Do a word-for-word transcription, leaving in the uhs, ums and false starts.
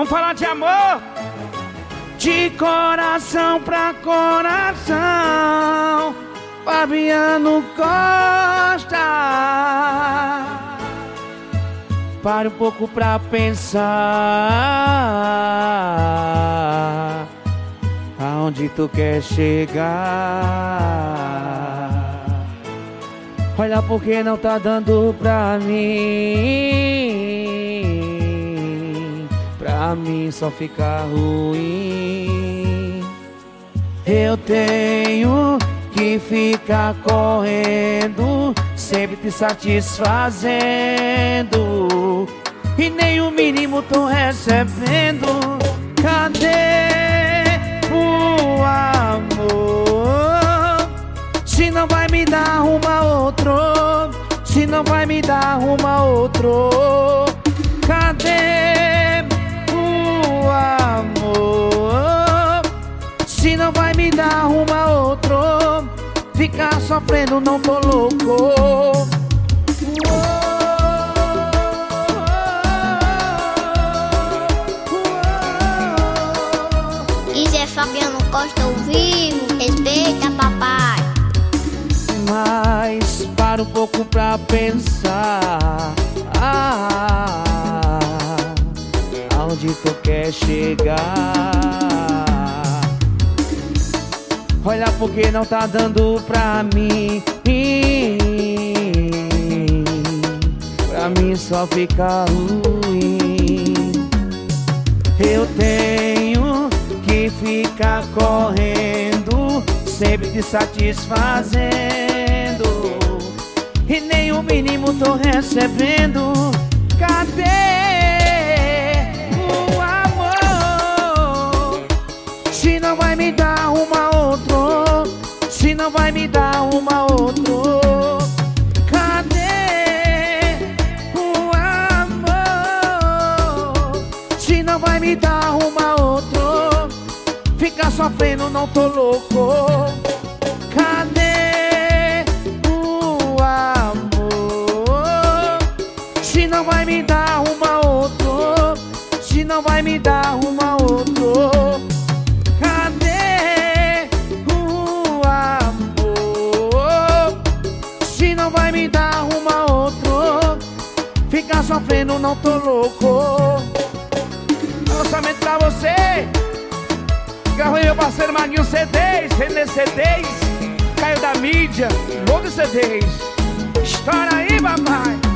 Vamos falar de amor? De coração pra coração, Fabiano Costa. Pare um pouco pra pensar aonde tu quer chegar. Olha porque não tá dando pra mim, pra mim só fica ruim. Eu tenho que ficar correndo, sempre te satisfazendo, e nem o mínimo tô recebendo. Cadê o amor? Se não vai me dar uma outro, se não vai me dar uma outro. Cadê o amor? Se não vai me dar uma outro, ficar sofrendo não tô louco. Isso é Fabiano Costa ao vivo, respeita papai. Mas para um pouco pra pensar, ah, aonde tu quer chegar. Olha porque não tá dando pra mim, pra mim só fica ruim. Eu tenho que ficar correndo, sempre te satisfazendo, e nem o mínimo tô recebendo. Cadê o amor? Se não vai me dar uma outro, se não vai me dar uma outro. Cadê o amor? Se não vai me dar uma outro, ficar sofrendo não tô louco. Cadê o amor? Se não vai me dar uma outro, se não vai me dar uma outro. Cadê o amor? Se não vai me dar uma outro, ficar sofrendo não tô louco. Lançamento pra você, Garro e meu parceiro Maguinho C Ds, vender C Ds, Caio da mídia, outros C Ds. Estoura aí, papai.